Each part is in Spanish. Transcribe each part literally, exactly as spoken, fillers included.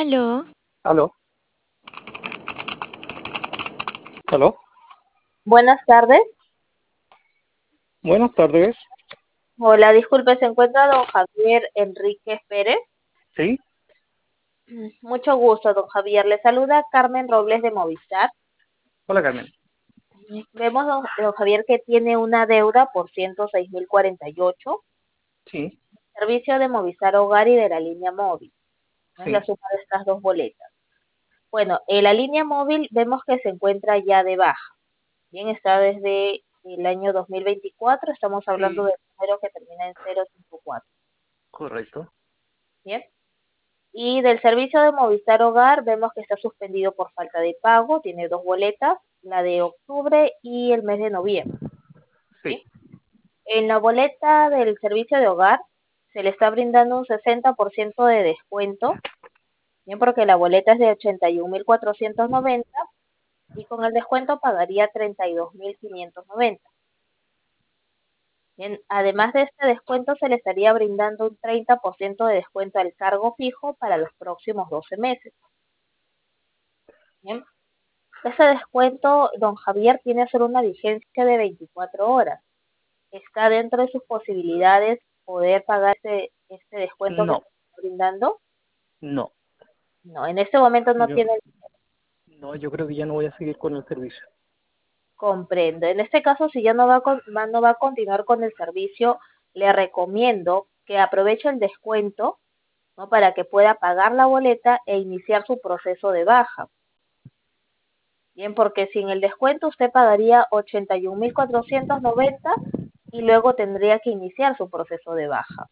Aló, Aló, aló. Buenas tardes. Buenas tardes. Hola, disculpe, ¿se encuentra don Javier Enríquez Pérez? Sí, Mm, Mucho gusto, don Javier. Le saluda Carmen Robles de Movistar. hola Carmen. Mm, Vemos, don, don Javier, que tiene una deuda por ciento seis mil cuarenta y ocho, Sí, servicio de Movistar Hogar y de la línea móvil. No es la sí, suma de estas dos boletas. Bueno, en la línea móvil vemos que se encuentra ya de baja. Bien, está desde el año dos mil veinticuatro, estamos hablando sí, del número que termina en cero cinco cuatro. correcto. Bien. Y del servicio de Movistar Hogar vemos que está suspendido por falta de pago, tiene dos boletas, la de octubre y el mes de noviembre, Sí, ¿sí? En la boleta del servicio de hogar se le está brindando un sesenta por ciento de descuento, bien, porque la boleta es de ochenta y un mil cuatrocientos noventa y con el descuento pagaría treinta y dos mil quinientos noventa. Bien, además de este descuento se le estaría brindando un treinta por ciento de descuento al cargo fijo para los próximos doce meses. Bien. Ese descuento, don Javier, tiene solo una vigencia de veinticuatro horas. ¿Está dentro de sus posibilidades poder pagar este, este descuento que no, se está brindando? no. No, en este momento no Yo, tiene. no, yo creo que ya no voy a seguir con el servicio. Comprendo. En este caso, si ya no va, a con- va- no va a continuar con el servicio, le recomiendo que aproveche el descuento, ¿no? Para que pueda pagar la boleta e iniciar su proceso de baja. Bien, porque sin el descuento usted pagaría ochenta y un mil cuatrocientos noventa y luego tendría que iniciar su proceso de baja.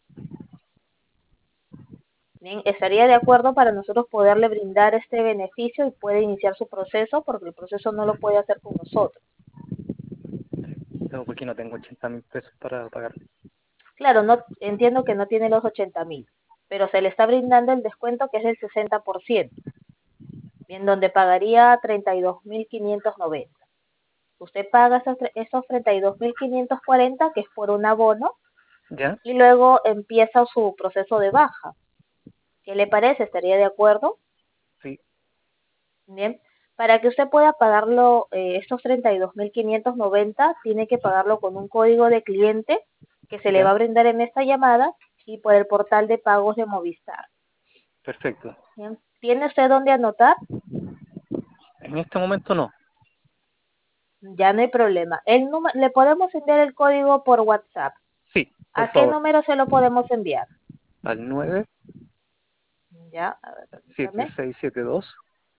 Bien, estaría de acuerdo para nosotros poderle brindar este beneficio y puede iniciar su proceso porque el proceso no lo puede hacer con nosotros. No, porque no tengo ochenta mil pesos para pagar. Claro, no entiendo que no tiene los ochenta mil, pero se le está brindando el descuento que es del sesenta por ciento, bien, donde pagaría treinta y dos mil quinientos noventa. Usted paga esos, tre- esos treinta y dos mil quinientos cuarenta, que es por un abono, ¿Ya? y luego empieza su proceso de baja. ¿Qué le parece? ¿Estaría de acuerdo? Sí, Bien. Para que usted pueda pagarlo, eh, estos treinta y dos mil quinientos noventa, tiene que pagarlo con un código de cliente que se le va ya, a brindar en esta llamada y por el portal de pagos de Movistar. perfecto. Bien. ¿Tiene usted dónde anotar? En este momento no. Ya no hay problema. El número, le podemos enviar el código por WhatsApp. Sí, por ¿A qué favor. número se lo podemos enviar? Al nueve Ya, a ver, siete permítame seis siete dos.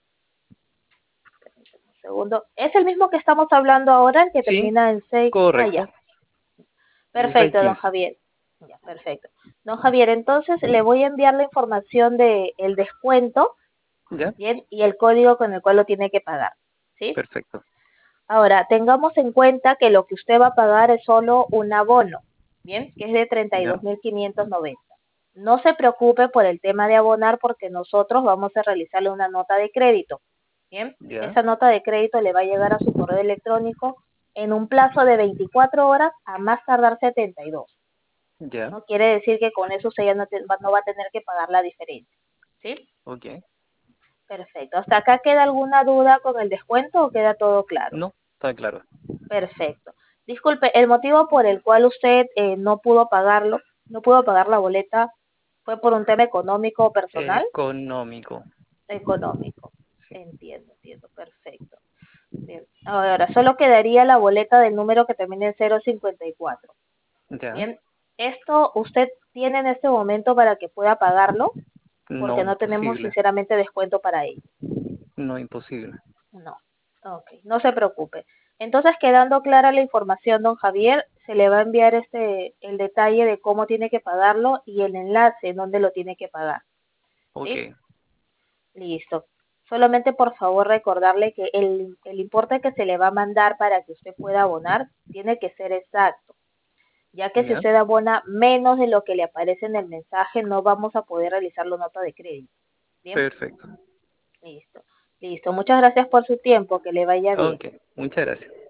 un segundo. ¿Es el mismo que estamos hablando ahora, el que Sí, termina en seis? Ah, ya. correcto. El seis Perfecto, don quince. Javier. Ya, perfecto. Don Javier, entonces le voy a enviar la información de el descuento, ¿Ya? bien, y el código con el cual lo tiene que pagar, ¿sí? Perfecto. Ahora, tengamos en cuenta que lo que usted va a pagar es solo un abono, bien, que es de treinta y dos ¿Ya? mil quinientos noventa. No se preocupe por el tema de abonar porque nosotros vamos a realizarle una nota de crédito, bien. ¿Ya? Esa nota de crédito le va a llegar a su correo electrónico en un plazo de veinticuatro horas a más tardar setenta y dos. ¿Ya? ¿No? Quiere decir que con eso usted ya no, te- va- no va a tener que pagar la diferencia. ¿Sí? Ok. Perfecto. ¿Hasta acá queda alguna duda con el descuento o queda todo claro? No, está claro. Perfecto. Disculpe, el motivo por el cual usted eh, no pudo pagarlo, no pudo pagar la boleta, fue por un tema económico o personal. Económico. Económico. Sí. Entiendo, entiendo. Perfecto. Bien. Ahora, solo quedaría la boleta del número que termina en cero cincuenta y cuatro. ¿Ya? Bien. Esto usted tiene en este momento para que pueda pagarlo, porque No, no tenemos imposible. sinceramente descuento para ello. No, imposible. No. Ok, no se preocupe. Entonces, quedando clara la información, don Javier, se le va a enviar este el detalle de cómo tiene que pagarlo y el enlace en donde lo tiene que pagar. ¿Sí? Ok. Listo. Solamente por favor recordarle que el, el importe que se le va a mandar para que usted pueda abonar tiene que ser exacto, ya que si ¿Ya? usted abona menos de lo que le aparece en el mensaje, no vamos a poder realizar la nota de crédito. Bien, Perfecto. listo. Listo. Muchas gracias por su tiempo. Que le vaya bien. Ok, muchas gracias.